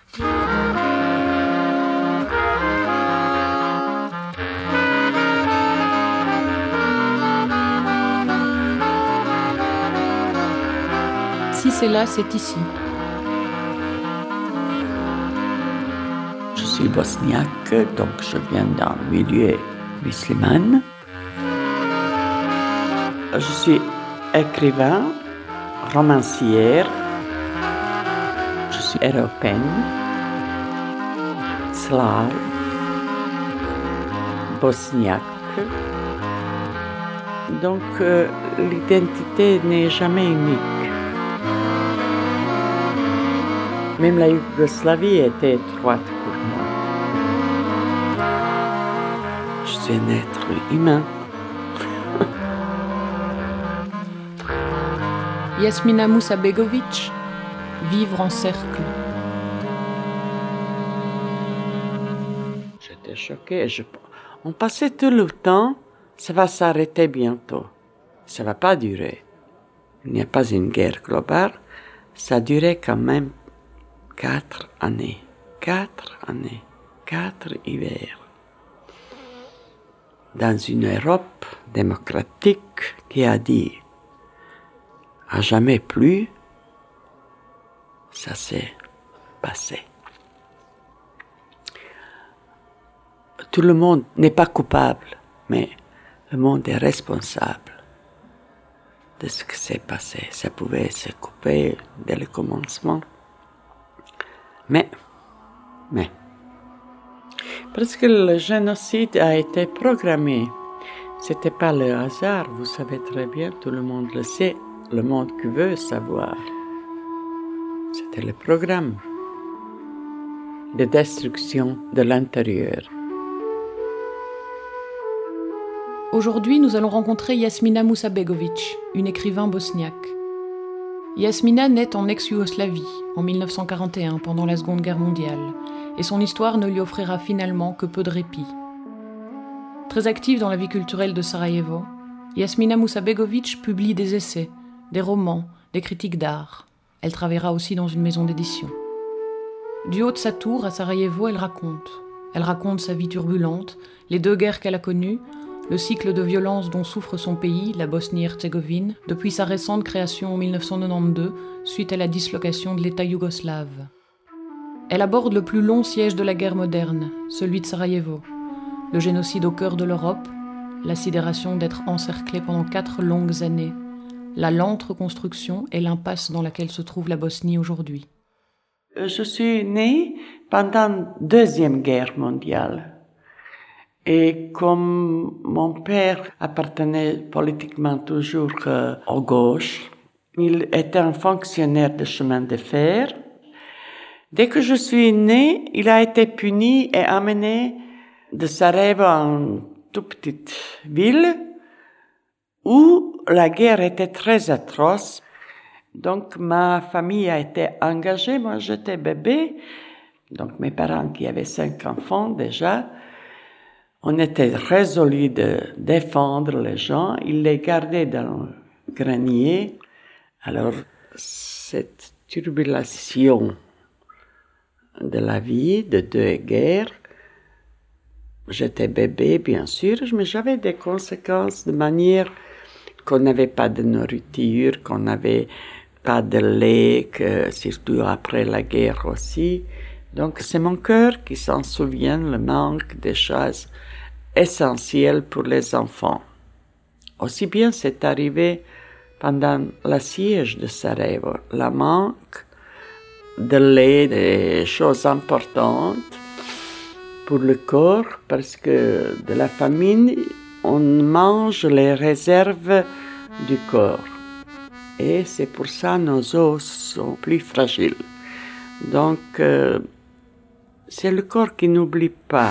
Si c'est là, c'est ici. Je suis bosniaque, donc je viens d'un milieu musulman. Je suis écrivain, romancière. Je suis européenne, slave, bosniaque. Donc l'identité n'est jamais unique. Même la Yougoslavie était étroite pour moi. Je suis un être humain. Yasmina Musabegovic, vivre en cercle. J'étais choquée. On passait tout le temps, ça va s'arrêter bientôt. Ça ne va pas durer. Il n'y a pas une guerre globale. Ça a duré quand même 4 années. 4 années. 4 hivers. Dans une Europe démocratique qui a dit à jamais plus, ça s'est passé. Tout le monde n'est pas coupable, mais le monde est responsable de ce qui s'est passé. Ça pouvait se couper dès le commencement. Mais, parce que le génocide a été programmé. C'était pas le hasard, vous savez très bien, tout le monde le sait. Le monde qui veut savoir. C'était le programme de destruction de l'intérieur. Aujourd'hui, nous allons rencontrer Yasmina Musabegovic, une écrivain bosniaque. Yasmina naît en ex-Yougoslavie, en 1941, pendant la Seconde Guerre mondiale, et son histoire ne lui offrira finalement que peu de répit. Très active dans la vie culturelle de Sarajevo, Yasmina Musabegovic publie des essais, des romans, des critiques d'art. Elle travaillera aussi dans une maison d'édition. Du haut de sa tour, à Sarajevo, elle raconte sa vie turbulente, les 2 guerres qu'elle a connues, le cycle de violence dont souffre son pays, la Bosnie-Herzégovine, depuis sa récente création en 1992, suite à la dislocation de l'État yougoslave. Elle aborde le plus long siège de la guerre moderne, celui de Sarajevo, le génocide au cœur de l'Europe, la sidération d'être encerclée pendant 4 longues années, la lente reconstruction et l'impasse dans laquelle se trouve la Bosnie aujourd'hui. Je suis née pendant la Deuxième Guerre mondiale. Et comme mon père appartenait politiquement toujours à gauche, il était un fonctionnaire de chemin de fer. Dès que je suis née, il a été puni et amené de Sarajevo à une toute petite ville où la guerre était très atroce. Donc ma famille a été engagée. Moi, j'étais bébé. Donc mes parents qui avaient 5 enfants déjà, on était résolus de défendre les gens. Ils les gardaient dans le grenier. Alors, cette turbulation de la vie de 2 guerres, j'étais bébé, bien sûr, mais j'avais des conséquences de manière qu'on n'avait pas de nourriture, qu'on n'avait pas de lait, surtout après la guerre aussi. Donc, c'est mon cœur qui s'en souvient, le manque des choses essentielles pour les enfants. Aussi bien c'est arrivé pendant le siège de Sarajevo, le manque de lait, des choses importantes pour le corps, parce que de la famine, on mange les réserves du corps. Et c'est pour ça que nos os sont plus fragiles. Donc, c'est le corps qui n'oublie pas.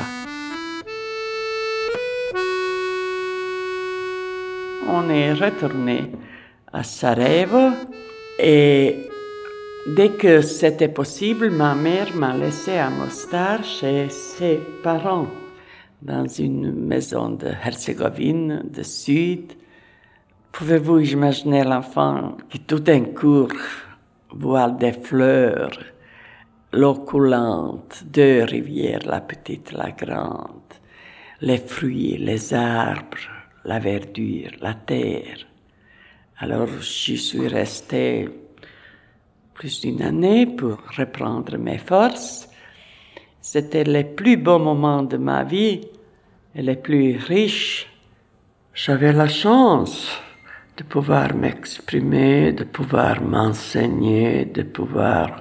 On est retourné à Sarajevo et dès que c'était possible, ma mère m'a laissé à Mostar chez ses parents dans une maison de Herzégovine, de Sud. Pouvez-vous imaginer l'enfant qui tout d'un coup voit des fleurs, l'eau coulante, deux rivières, la petite, la grande, les fruits, les arbres, la verdure, la terre. Alors, j'y suis restée plus d'une année pour reprendre mes forces. C'était les plus beaux moments de ma vie et les plus riches. J'avais la chance de pouvoir m'exprimer, de pouvoir m'enseigner, de pouvoir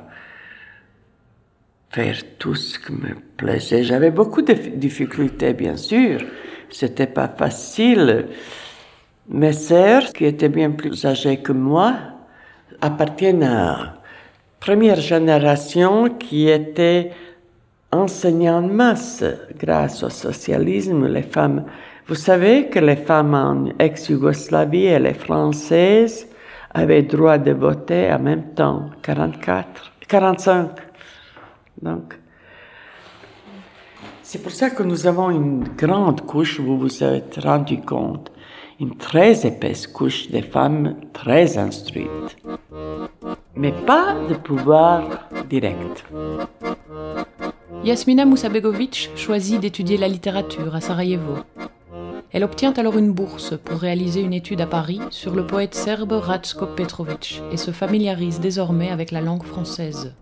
faire tout ce qui me plaisait. J'avais beaucoup de difficultés, bien sûr. C'était pas facile. Mes sœurs, qui étaient bien plus âgées que moi, appartiennent à la première génération qui était enseignée en masse grâce au socialisme. Les femmes, vous savez que les femmes en ex-Yougoslavie et les Françaises avaient droit de voter en même temps, 45. Donc, c'est pour ça que nous avons une grande couche, vous vous êtes rendu compte, une très épaisse couche de femmes très instruites, mais pas de pouvoir direct. Yasmina Musabegovic choisit d'étudier la littérature à Sarajevo. Elle obtient alors une bourse pour réaliser une étude à Paris sur le poète serbe Ratko Petrović et se familiarise désormais avec la langue française.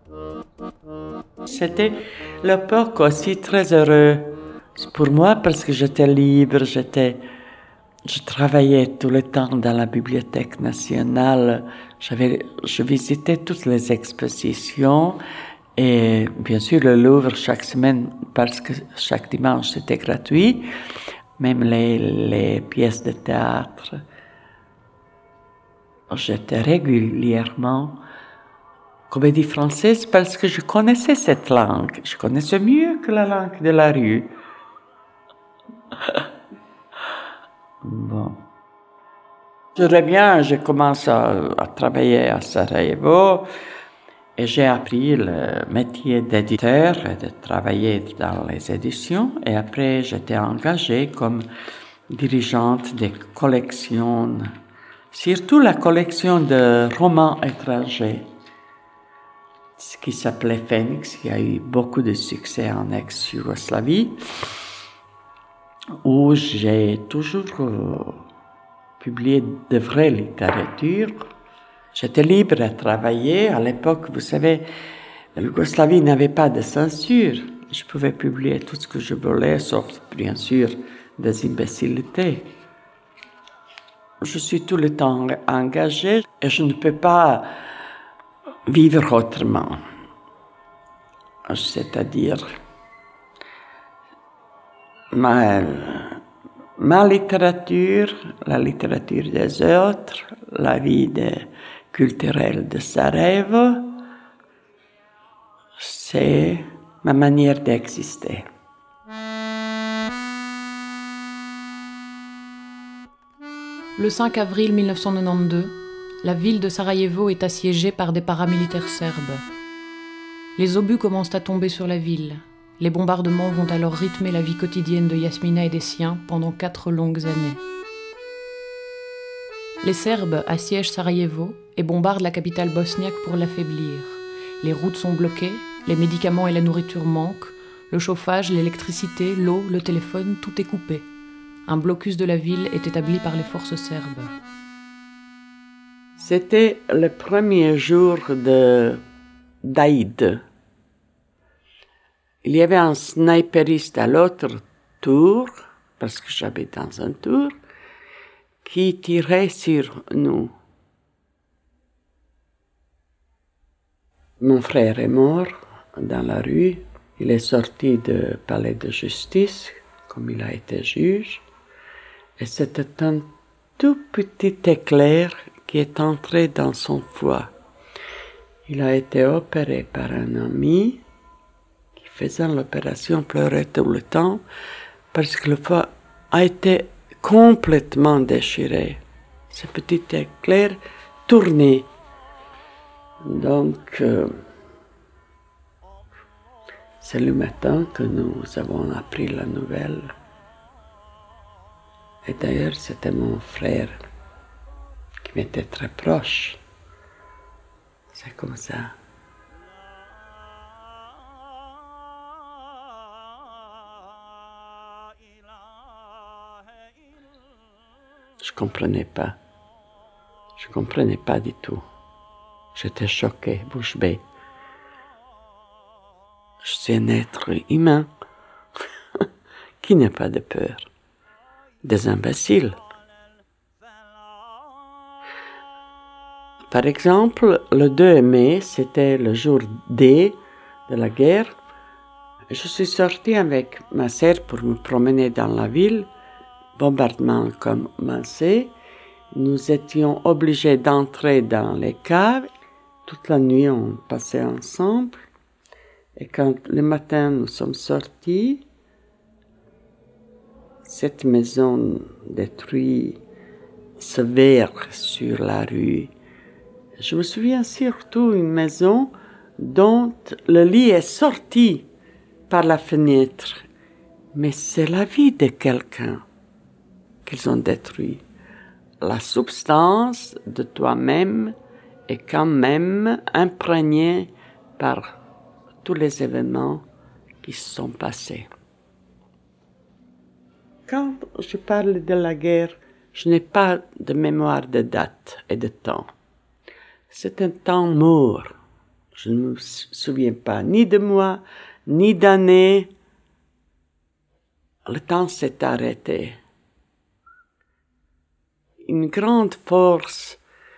C'était l'époque aussi très heureuse pour moi parce que j'étais libre, je travaillais tout le temps dans la Bibliothèque nationale, je visitais toutes les expositions et bien sûr le Louvre chaque semaine parce que chaque dimanche c'était gratuit, même les pièces de théâtre. J'étais régulièrement comédie française parce que je connaissais cette langue. Je connaissais mieux que la langue de la rue. Bon. Je reviens, je commence à travailler à Sarajevo et j'ai appris le métier d'éditeur et de travailler dans les éditions. Et après, j'étais engagée comme dirigeante des collections, surtout la collection de romans étrangers, ce qui s'appelait Phoenix, qui a eu beaucoup de succès en ex-Yougoslavie, où j'ai toujours publié de vraies littératures. J'étais libre à travailler. À l'époque, vous savez, la Yougoslavie n'avait pas de censure. Je pouvais publier tout ce que je voulais, sauf bien sûr des imbécilités. Je suis tout le temps engagée et je ne peux pas vivre autrement. C'est-à-dire, ma littérature, la littérature des autres, la vie culturelle de Sarajevo, c'est ma manière d'exister. Le 5 avril 1992, la ville de Sarajevo est assiégée par des paramilitaires serbes. Les obus commencent à tomber sur la ville. Les bombardements vont alors rythmer la vie quotidienne de Yasmina et des siens pendant 4 longues années. Les Serbes assiègent Sarajevo et bombardent la capitale bosniaque pour l'affaiblir. Les routes sont bloquées, les médicaments et la nourriture manquent, le chauffage, l'électricité, l'eau, le téléphone, tout est coupé. Un blocus de la ville est établi par les forces serbes. C'était le premier jour d'Aïd. Il y avait un sniperiste à l'autre tour, parce que j'habite dans un tour, qui tirait sur nous. Mon frère est mort dans la rue. Il est sorti du palais de justice, comme il a été juge. Et c'était un tout petit éclair qui est entré dans son foie. Il a été opéré par un ami qui faisant l'opération pleurait tout le temps parce que le foie a été complètement déchiré. Ce petit éclair tourné. Donc, c'est le matin que nous avons appris la nouvelle. Et d'ailleurs, c'était mon frère qui m'était très proche. C'est comme ça. comprenais pas. Je comprenais pas du tout. J'étais choquée, bouche bée. Je suis un être humain qui n'a pas de peur. Des imbéciles. Par exemple, le 2 mai, c'était le jour D de la guerre. Je suis sortie avec ma sœur pour me promener dans la ville. Bombardement commençait. Nous étions obligés d'entrer dans les caves. Toute la nuit, on passait ensemble. Et quand le matin, nous sommes sortis, cette maison détruite se verre sur la rue. Je me souviens surtout d'une maison dont le lit est sorti par la fenêtre. Mais c'est la vie de quelqu'un qu'ils ont détruit. La substance de toi-même est quand même imprégnée par tous les événements qui se sont passés. Quand je parle de la guerre, je n'ai pas de mémoire de date et de temps. C'est un temps mort. Je ne me souviens pas ni de mois, ni d'années. Le temps s'est arrêté. Une grande force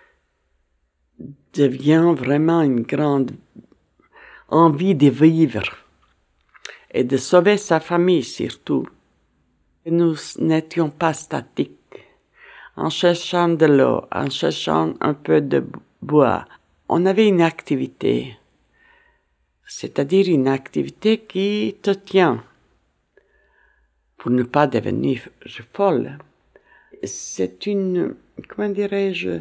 devient vraiment une grande envie de vivre et de sauver sa famille surtout. Nous n'étions pas statiques. En cherchant de l'eau, en cherchant un peu de bois, on avait une activité, c'est-à-dire une activité qui te tient pour ne pas devenir folle. C'est comment dirais-je,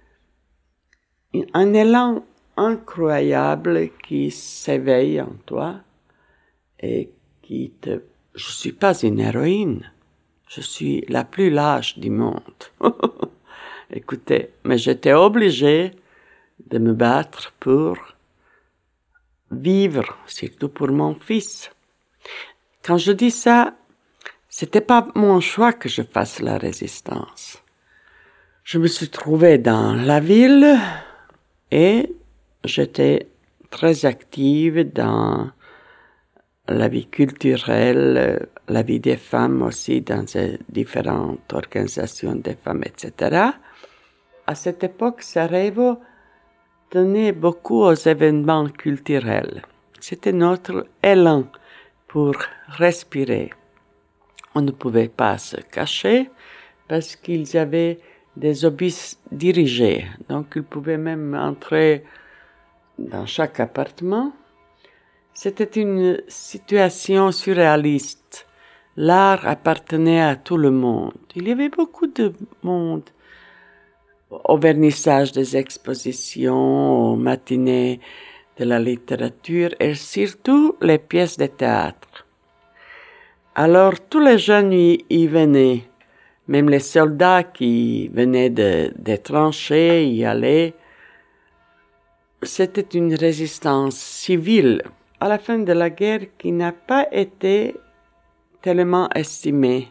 un élan incroyable qui s'éveille en toi et qui te... Je suis pas une héroïne, je suis la plus lâche du monde. Écoutez, mais j'étais obligée de me battre pour vivre, surtout pour mon fils. Quand je dis ça, c'était pas mon choix que je fasse la résistance. Je me suis trouvée dans la ville et j'étais très active dans la vie culturelle, la vie des femmes aussi, dans différentes organisations des femmes, etc. À cette époque, Sarajevo tenait beaucoup aux événements culturels. C'était notre élan pour respirer. On ne pouvait pas se cacher parce qu'ils avaient des obus dirigés. Donc, ils pouvaient même entrer dans chaque appartement. C'était une situation surréaliste. L'art appartenait à tout le monde. Il y avait beaucoup de monde au vernissage des expositions, aux matinées de la littérature et surtout les pièces de théâtre. Alors, tous les jeunes y venaient. Même les soldats qui venaient des tranchées y allaient. C'était une résistance civile à la fin de la guerre qui n'a pas été tellement estimée.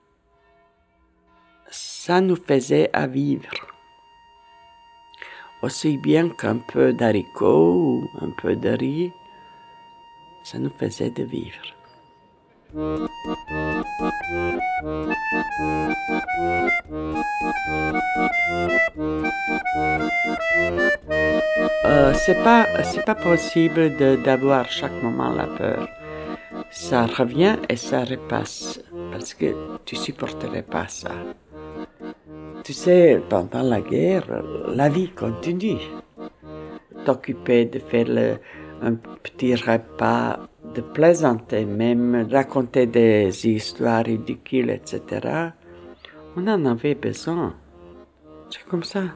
Ça nous faisait à vivre. Aussi bien qu'un peu d'haricots ou un peu de riz, ça nous faisait de vivre. C'est pas possible d'avoir chaque moment la peur. Ça revient et ça repasse parce que tu supporterais pas ça. Tu sais, pendant la guerre, la vie continue. T'occuper de faire un petit repas, de plaisanter même, raconter des histoires ridicules, etc. On en avait besoin. C'est comme ça.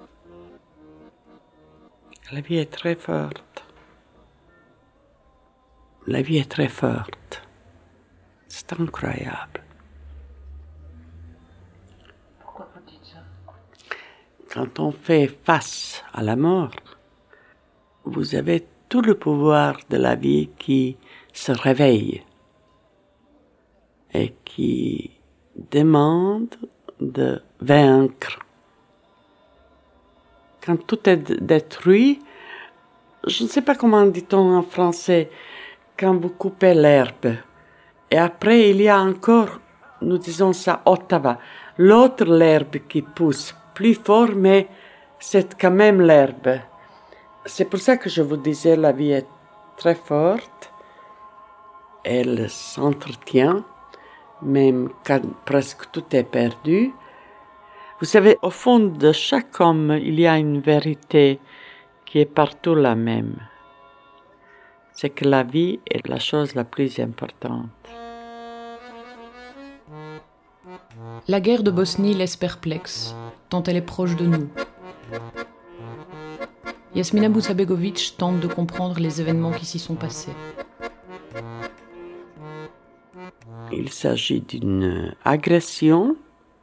La vie est très forte. La vie est très forte. C'est incroyable. Pourquoi vous dites ça? Quand on fait face à la mort, vous avez tout le pouvoir de la vie qui se réveille et qui demande de vaincre. Quand tout est détruit, je ne sais pas comment dit-on en français, quand vous coupez l'herbe. Et après, il y a encore, nous disons ça, Ottawa, l'autre l'herbe qui pousse plus fort, mais c'est quand même l'herbe. C'est pour ça que je vous disais, la vie est très forte. Elle s'entretient, même quand presque tout est perdu. Vous savez, au fond de chaque homme, il y a une vérité qui est partout la même. C'est que la vie est la chose la plus importante. La guerre de Bosnie laisse perplexe, tant elle est proche de nous. Yasmina Musabegovic tente de comprendre les événements qui s'y sont passés. Il s'agit d'une agression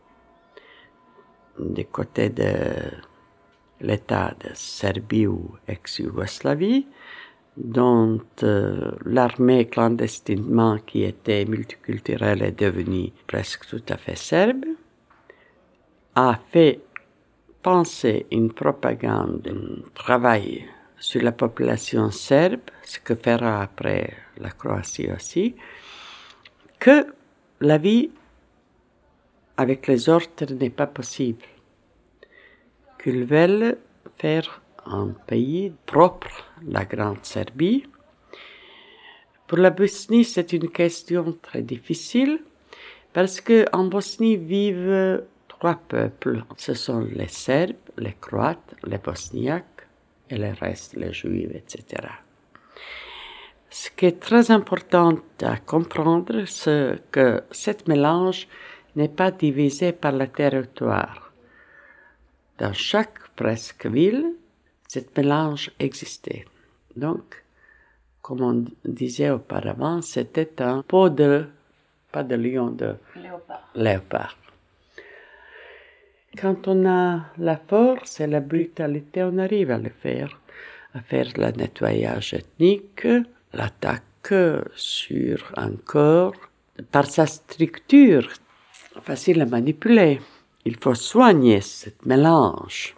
du côté de l'État de Serbie ou ex-Yougoslavie, dont l'armée clandestinement qui était multiculturelle est devenue presque tout à fait serbe, a fait penser une propagande, un travail sur la population serbe, ce que fera après la Croatie aussi, que la vie avec les ordres n'est pas possible, qu'ils veulent faire un pays propre, la Grande Serbie. Pour la Bosnie, c'est une question très difficile parce qu'en Bosnie vivent trois peuples. Ce sont les Serbes, les Croates, les Bosniaques et le reste, les Juifs, etc. Ce qui est très important à comprendre, c'est que ce mélange n'est pas divisé par le territoire. Dans chaque presque ville, ce mélange existait. Donc, comme on disait auparavant, c'était un pot de, pas de lion, de léopard. Quand on a la force et la brutalité, on arrive à le faire, à faire le nettoyage ethnique, l'attaque sur un corps, par sa structure, facile à manipuler. Il faut soigner ce mélange.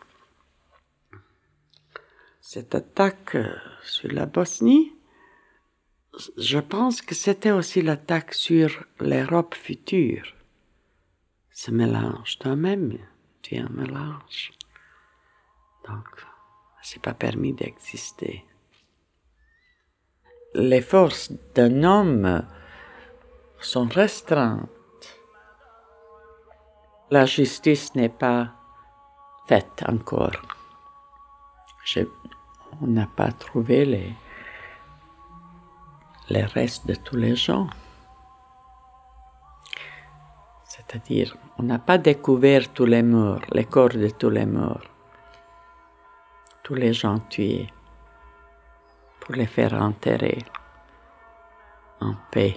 Cette attaque sur la Bosnie, je pense que c'était aussi l'attaque sur l'Europe future. Ce mélange, toi-même, tu es un mélange. Donc, c'est pas permis d'exister. Les forces d'un homme sont restreintes. La justice n'est pas faite encore. On n'a pas trouvé les restes de tous les gens. C'est-à-dire, on n'a pas découvert tous les morts, les corps de tous les morts, tous les gens tués, pour les faire enterrer en paix.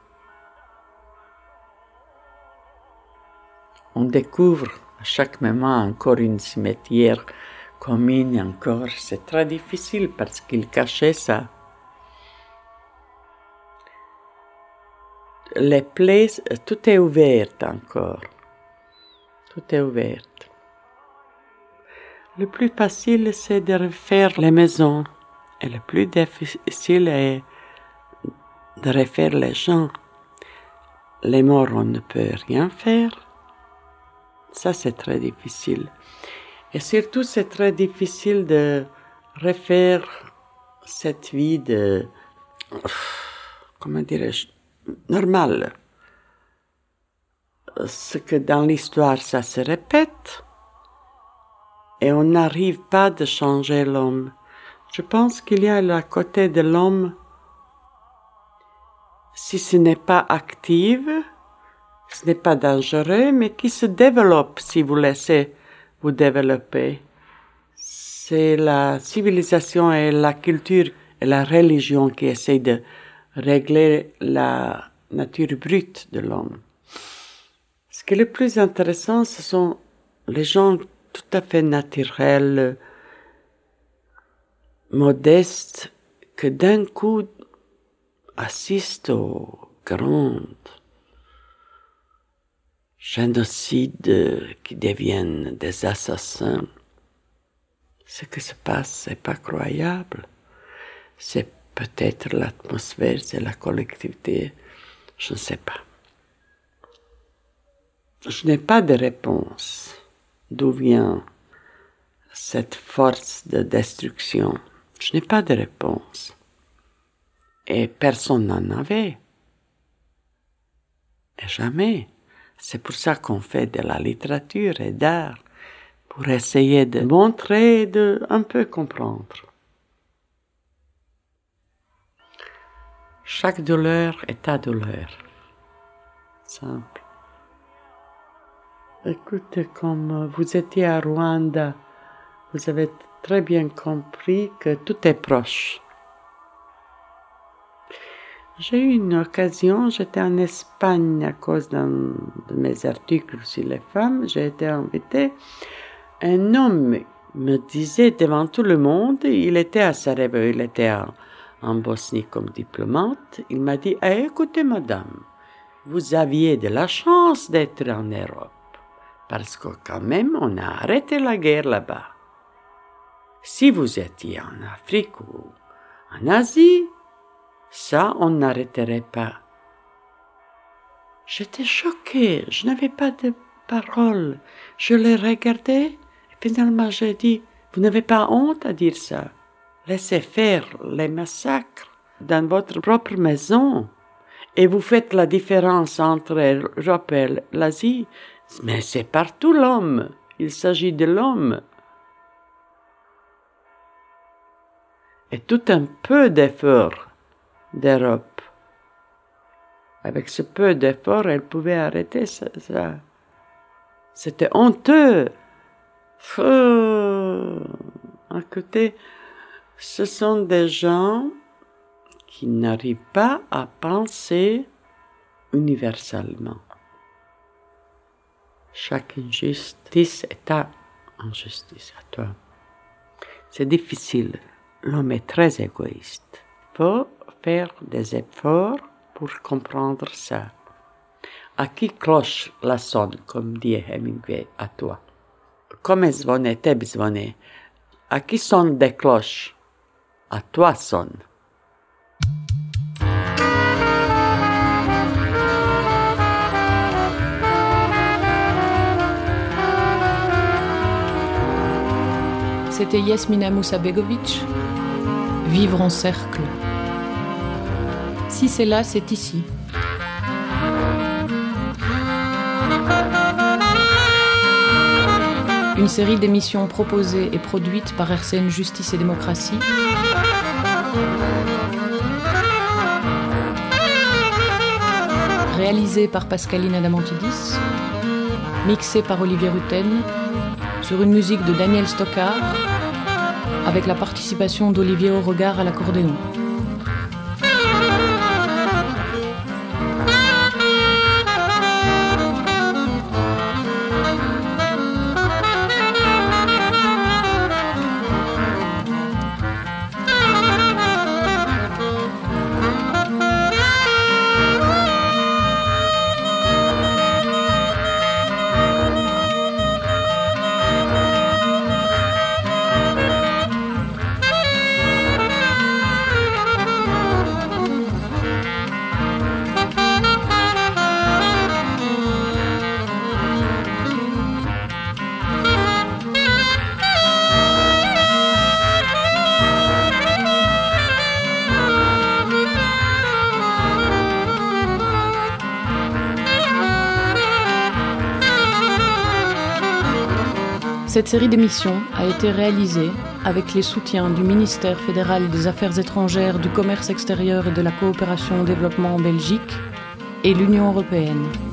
On découvre à chaque moment encore une cimetière commune encore. C'est très difficile parce qu'il cachait ça. Les plaies, tout est ouvert encore. Tout est ouvert. Le plus facile, c'est de refaire les maisons. Et le plus difficile est de refaire les gens. Les morts, on ne peut rien faire. Ça, c'est très difficile. Et surtout, c'est très difficile de refaire cette vie de, comment dirais-je, normale. Ce que dans l'histoire, ça se répète et on n'arrive pas de changer l'homme. Je pense qu'il y a à côté de l'homme, si ce n'est pas actif, ce n'est pas dangereux, mais qui se développe si vous laissez vous développer. C'est la civilisation et la culture et la religion qui essayent de régler la nature brute de l'homme. Ce qui est le plus intéressant, ce sont les gens tout à fait naturels, modestes, que d'un coup assistent aux grandes génocides qui deviennent des assassins. Ce qui se passe, c'est pas croyable. C'est peut-être l'atmosphère, c'est la collectivité, je ne sais pas. Je n'ai pas de réponse. D'où vient cette force de destruction? Je n'ai pas de réponse. Et personne n'en avait. Et jamais. C'est pour ça qu'on fait de la littérature et d'art, pour essayer de montrer, de un peu comprendre. Chaque douleur est ta douleur. Simple. Écoutez, comme vous étiez à Rwanda, vous avez très bien compris que tout est proche. J'ai eu une occasion, j'étais en Espagne à cause d'un de mes articles sur les femmes, j'ai été invitée. Un homme me disait devant tout le monde, il était à Sarajevo, il était en Bosnie comme diplomate, il m'a dit « Écoutez madame, vous aviez de la chance d'être en Europe, parce que quand même on a arrêté la guerre là-bas. Si vous étiez en Afrique ou en Asie, ça, on n'arrêterait pas. » J'étais choquée, je n'avais pas de parole. Je les regardais et finalement j'ai dit, vous n'avez pas honte à dire ça. Laissez faire les massacres dans votre propre maison et vous faites la différence entre l'Europe et l'Asie. Mais c'est partout l'homme, il s'agit de l'homme. Et tout un peu d'effort d'Europe. Avec ce peu d'effort, elle pouvait arrêter ça. C'était honteux. À côté, ce sont des gens qui n'arrivent pas à penser universellement. Chaque injustice est ta injustice à toi. C'est difficile. L'homme est très égoïste. Il faut faire des efforts pour comprendre ça. À qui cloche la sonne, comme dit Hemingway, à toi? Come zvone tebi zvone? À qui sonnent des cloches? À toi sonne. C'était Yasmina Moussa-Begovic, Vivre en cercle. Si c'est là, c'est ici. Une série d'émissions proposées et produites par RCN Justice et Démocratie. Réalisée par Pascaline Adamantidis. Mixée par Olivier Rutten. Sur une musique de Daniel Stockard. Avec la participation d'Olivier Auregard à l'accordéon. Cette série d'émissions a été réalisée avec les soutiens du ministère fédéral des Affaires étrangères, du commerce extérieur et de la coopération au développement en Belgique et l'Union européenne.